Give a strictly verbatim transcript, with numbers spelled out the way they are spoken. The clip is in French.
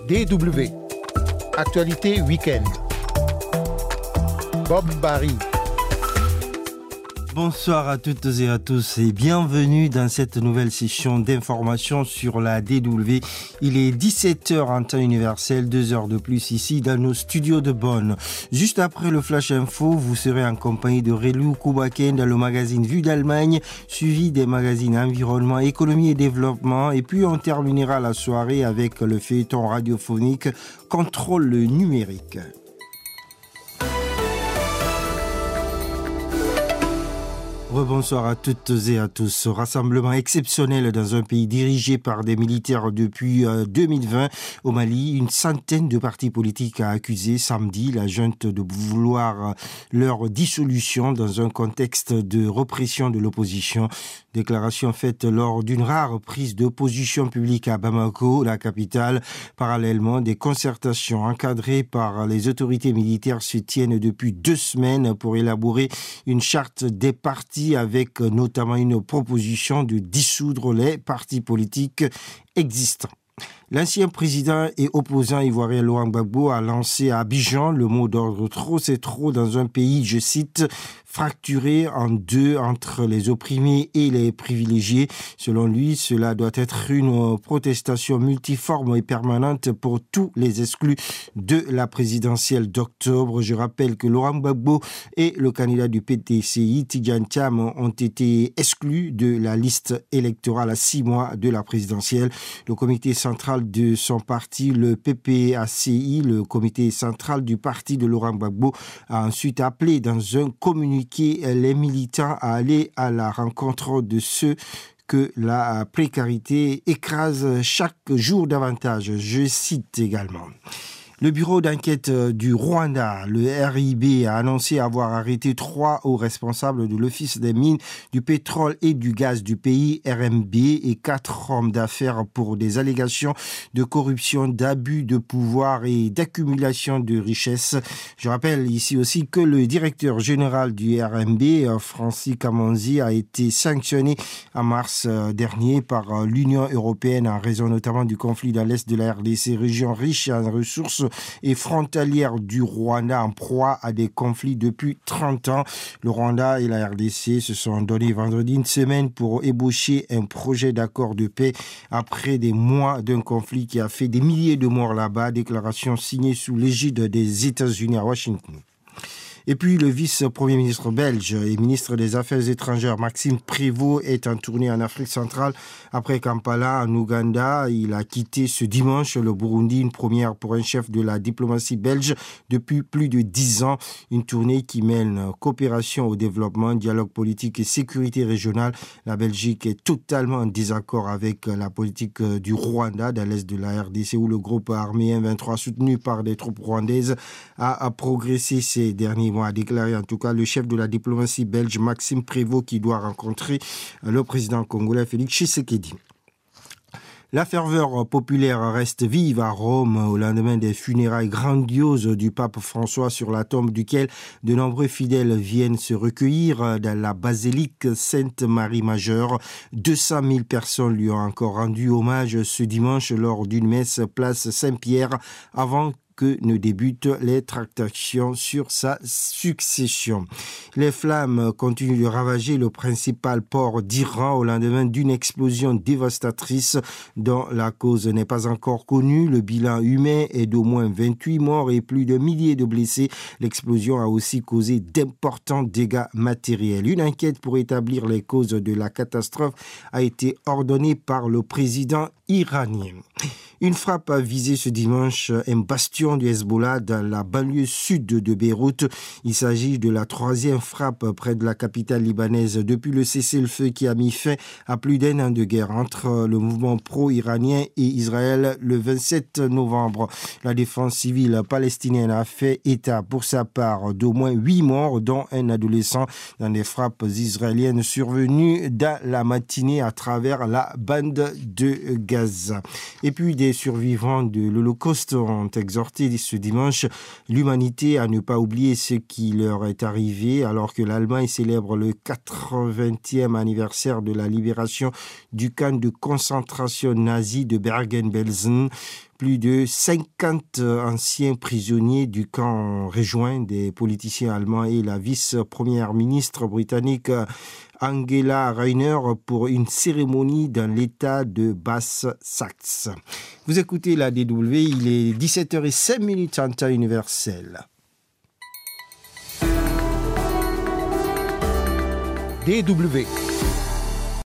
D W. Actualité week-end. Bob Barry. Bonsoir à toutes et à tous et bienvenue dans cette nouvelle session d'information sur la D W. Il est dix-sept heures en temps universel, deux heures de plus ici dans nos studios de Bonn. Juste après le Flash Info, vous serez en compagnie de Relou Koubaken dans le magazine Vue d'Allemagne, suivi des magazines Environnement, Économie et Développement. Et puis on terminera la soirée avec le feuilleton radiophonique Contrôle numérique. Rebonsoir à toutes et à tous. Rassemblement exceptionnel dans un pays dirigé par des militaires depuis deux mille vingt. Au Mali, une centaine de partis politiques a accusé samedi la junte de vouloir leur dissolution dans un contexte de répression de l'opposition. Déclaration faite lors d'une rare prise de position publique à Bamako, la capitale. Parallèlement, des concertations encadrées par les autorités militaires se tiennent depuis deux semaines pour élaborer une charte des partis avec notamment une proposition de dissoudre les partis politiques existants. L'ancien président et opposant ivoirien Laurent Gbagbo a lancé à Abidjan le mot d'ordre « Trop c'est trop » dans un pays, je cite, fracturé en deux entre les opprimés et les privilégiés. Selon lui, cela doit être une protestation multiforme et permanente pour tous les exclus de la présidentielle d'octobre. Je rappelle que Laurent Gbagbo et le candidat du P D C I, Tidjane Thiam, ont été exclus de la liste électorale à six mois de la présidentielle. Le comité central de son parti, le P P A C I, le comité central du parti de Laurent Gbagbo, a ensuite appelé dans un communiqué les militants à aller à la rencontre de ceux que la précarité écrase chaque jour davantage. Je cite également. Le bureau d'enquête du Rwanda, le R I B, a annoncé avoir arrêté trois hauts responsables de l'Office des mines, du pétrole et du gaz du pays, R M B, et quatre hommes d'affaires pour des allégations de corruption, d'abus de pouvoir et d'accumulation de richesses. Je rappelle ici aussi que le directeur général du R M B, Francis Kamanzi, a été sanctionné en mars dernier par l'Union européenne en raison notamment du conflit dans l'est de la R D C, région riche en ressources et frontalière du Rwanda, en proie à des conflits depuis trente ans. Le Rwanda et la R D C se sont donné vendredi une semaine pour ébaucher un projet d'accord de paix après des mois d'un conflit qui a fait des milliers de morts là-bas. Déclaration signée sous l'égide des États-Unis à Washington. Et puis le vice-premier ministre belge et ministre des Affaires étrangères Maxime Prévost est en tournée en Afrique centrale. Après Kampala, en Ouganda, il a quitté ce dimanche le Burundi, une première pour un chef de la diplomatie belge depuis plus de dix ans. Une tournée qui mène coopération au développement, dialogue politique et sécurité régionale. La Belgique est totalement en désaccord avec la politique du Rwanda dans l'est de la R D C où le groupe armé M vingt-trois soutenu par des troupes rwandaises a progressé ces derniers mois. A déclaré en tout cas le chef de la diplomatie belge Maxime Prévost qui doit rencontrer le président congolais Félix Tshisekedi. La ferveur populaire reste vive à Rome au lendemain des funérailles grandioses du pape François sur la tombe duquel de nombreux fidèles viennent se recueillir dans la basilique Sainte-Marie-Majeure. deux cent mille personnes lui ont encore rendu hommage ce dimanche lors d'une messe place Saint-Pierre avant que ne débutent les tractations sur sa succession. Les flammes continuent de ravager le principal port d'Iran au lendemain d'une explosion dévastatrice dont la cause n'est pas encore connue. Le bilan humain est d'au moins vingt-huit morts et plus de milliers de blessés. L'explosion a aussi causé d'importants dégâts matériels. Une enquête pour établir les causes de la catastrophe a été ordonnée par le président iranien. Une frappe a visé ce dimanche un bastion du Hezbollah dans la banlieue sud de Beyrouth. Il s'agit de la troisième frappe près de la capitale libanaise depuis le cessez-le-feu qui a mis fin à plus d'un an de guerre entre le mouvement pro-iranien et Israël le vingt-sept novembre. La défense civile palestinienne a fait état pour sa part d'au moins huit morts, dont un adolescent, dans des frappes israéliennes survenues dans la matinée à travers la bande de Gaza. Et puis des survivants de l'Holocauste ont exhorté ce dimanche l'humanité à ne pas oublier ce qui leur est arrivé alors que l'Allemagne célèbre le quatre-vingtième anniversaire de la libération du camp de concentration nazi de Bergen-Belsen. plus de cinquante anciens prisonniers du camp rejoint des politiciens allemands et la vice-première ministre britannique Angela Rayner pour une cérémonie dans l'état de Basse-Saxe. Vous écoutez la D W, il est dix-sept heures zéro cinq en temps universel. D W